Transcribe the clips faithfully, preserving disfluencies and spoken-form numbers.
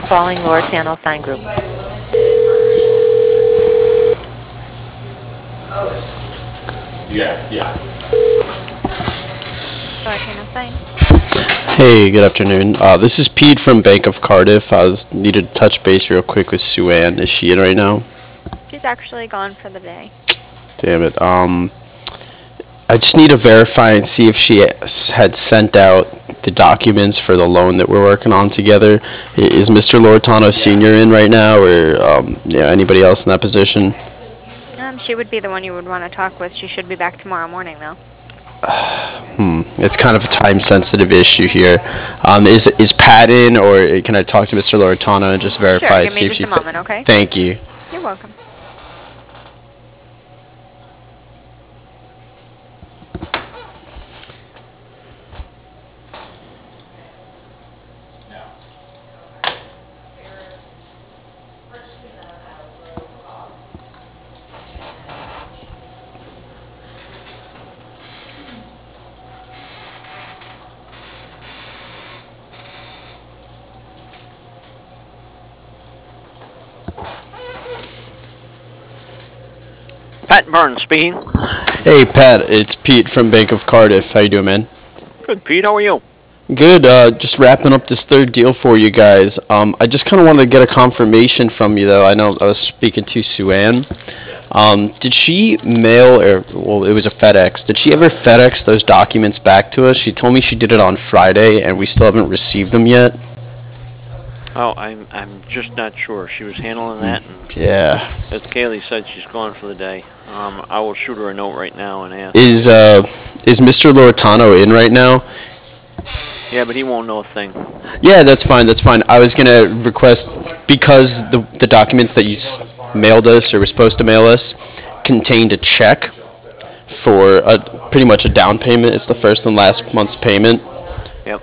calling Lower Channel Sign Group. Yeah, yeah. Lower Channel Sign. Hey, good afternoon. Uh, this is Pete from Bank of Cardiff. I was needed to touch base real quick with Sue Ann. Is she in right now? She's actually gone for the day. Damn it. Um, I just need to verify and see if she has- had sent out the documents for the loan that we're working on together. I- Is Mister Loretano Senior in right now, or um, yeah, anybody else in that position? Um, she would be the one you would want to talk with. She should be back tomorrow morning, though. Hmm. It's kind of a time-sensitive issue here. Um, is is Pat in, or can I talk to Mister Loretano and just verify Sure, and give see me if just she? a moment, okay? Thank you. You're welcome. Pat Burns speaking. Hey Pat, it's Pete from Bank of Cardiff. How you doing, man? Good, Pete. How are you? Good. Uh, just wrapping up this third deal for you guys. Um, I just kind of wanted to get a confirmation from you, though. I know I was speaking to Sue Ann. Um, did she mail, or well, it was a FedEx. Did she ever FedEx those documents back to us? She told me she did it on Friday, and we still haven't received them yet. Oh, I'm I'm just not sure. She was handling that, and Yeah. as Kaylee said, she's gone for the day. Um, I will shoot her a note right now and ask. Is uh, is Mister Loretano in right now? Yeah, but he won't know a thing. Yeah, that's fine. That's fine. I was gonna request, because the the documents that you s- mailed us, or were supposed to mail us, contained a check for a pretty much a down payment. It's the first and last month's payment. Yep.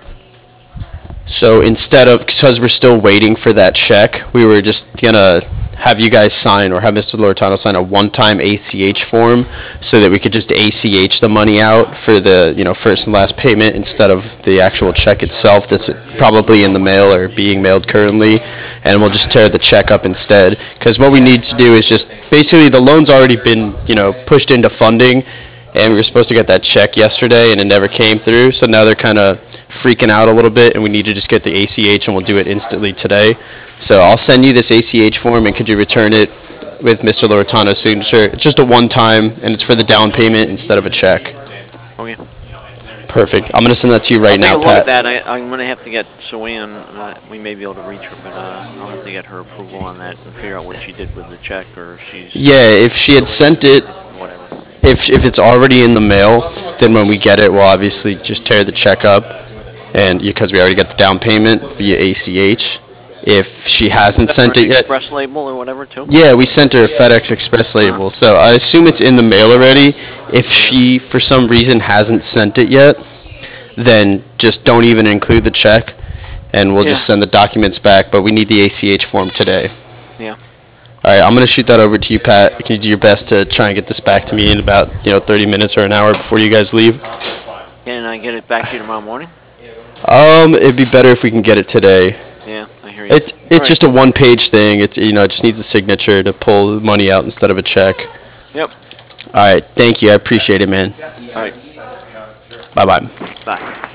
So instead of, because we're still waiting for that check, we were just gonna have you guys sign, or have Mister Loretano sign a one-time A C H form, so that we could just A C H the money out for the, you know, first and last payment, instead of the actual check itself that's probably in the mail or being mailed currently, and we'll just tear the check up instead. Because what we need to do is just, basically the loan's already been, you know, pushed into funding, and we were supposed to get that check yesterday, and it never came through, so now they're kind of freaking out a little bit, and we need to just get the A C H, and we'll do it instantly today. So I'll send you this A C H form, and could you return it with Mister Loretano's signature? It's just a one-time, and it's for the down payment instead of a check. Okay. Perfect. I'm going to send that to you right I'll now, take a look at Pat. that. I, I'm going to have to get Sue Ann. Uh, we may be able to reach her, but uh, I'll have to get her approval on that and figure out what she did with the check, or if she's Yeah, if she had sent it, whatever. if if it's already in the mail, then when we get it, we'll obviously just tear the check up, and because we already got the down payment via A C H. If she hasn't Is that sent for it an yet, express label or whatever too. yeah, we sent her a FedEx Express label, so I assume it's in the mail already. If she, for some reason, hasn't sent it yet, then just don't even include the check, and we'll just Yeah. send the documents back, but we need the A C H form today. Yeah. All right, I'm going to shoot that over to you, Pat. Can you do your best to try and get this back to me in about, you know, thirty minutes or an hour before you guys leave? Can I get it back to you tomorrow morning? Um, it'd be better if we can get it today. Yeah, I hear you. It's it's All right. just a one-page thing. It's, you know, it just needs a signature to pull the money out instead of a check. Yep. All right, thank you. I appreciate it, man. All right. Bye-bye. Bye.